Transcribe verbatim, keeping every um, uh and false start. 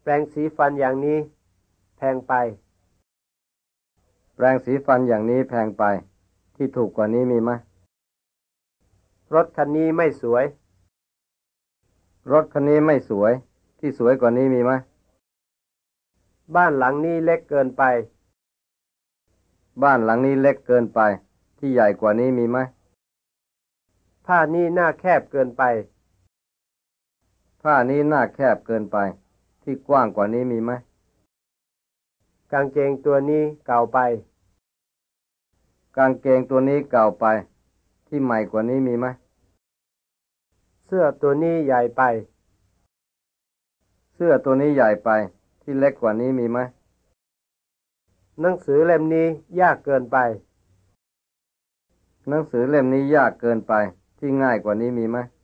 แปรงสีฟันอย่างนี้แพงไปแปรงสีฟันอย่างนี้แพงไปที่ถูกกว่านี้มีไหมรถคันนี้ไม่สวยรถคันนี้ไม่สวยที่สวยกว่านี้มีไหมบ้านหลังนี้เล็กเกินไปบ้านหลังนี้เล็กเกินไปที่ใหญ่กว่านี้มีไหมผ้านี้หน้าแคบเกินไปผ้านี้หน้าแคบเกินไปที่กว้างกว่านี้มีไหมกางเกงตัวนี้เก่าไปกางเกงตัวนี้เก่าไปที่ใหม่กว่านี้มีไหมเสื้อตัวนี้ใหญ่ไปเสื้อตัวนี้ใหญ่ไปที่เล็กกว่านี้มีไหมหนังสือเล่มนี้ยากเกินไปหนังสือเล่มนี้ยากเกินไปที่ง่ายกว่านี้มีไหม